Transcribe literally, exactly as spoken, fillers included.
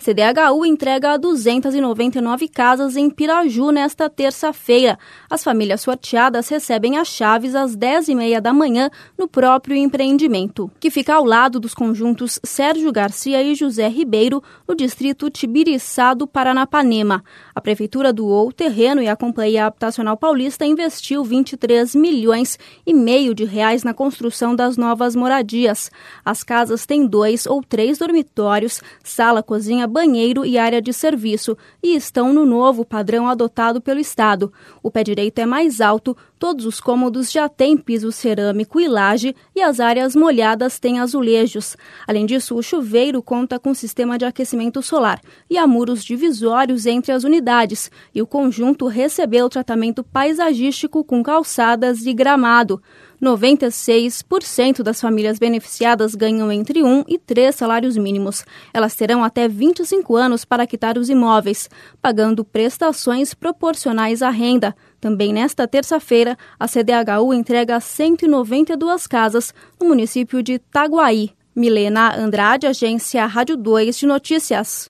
C D H U entrega duzentas e noventa e nove casas em Piraju nesta terça-feira. As famílias sorteadas recebem as chaves às dez e meia da manhã no próprio empreendimento, que fica ao lado dos conjuntos Sérgio Garcia e José Ribeiro, no distrito Tibiriçá do Paranapanema. A Prefeitura doou o terreno e a Companhia Habitacional Paulista investiu vinte e três milhões e meio de reais na construção das novas moradias. As casas têm dois ou três dormitórios, sala, cozinha, banheiro e área de serviço e estão no novo padrão adotado pelo Estado. O pé direito é mais alto, todos os cômodos já têm piso cerâmico e laje e as áreas molhadas têm azulejos. Além disso, o chuveiro conta com sistema de aquecimento solar e há muros divisórios entre as unidades, e o conjunto recebeu tratamento paisagístico com calçadas e gramado. noventa e seis por cento das famílias beneficiadas ganham entre um e três salários mínimos. Elas terão até vinte e cinco anos para quitar os imóveis, pagando prestações proporcionais à renda. Também nesta terça-feira, a C D H U entrega cento e noventa e duas casas no município de Itaguaí. Milena Andrade, Agência Rádio dois de Notícias.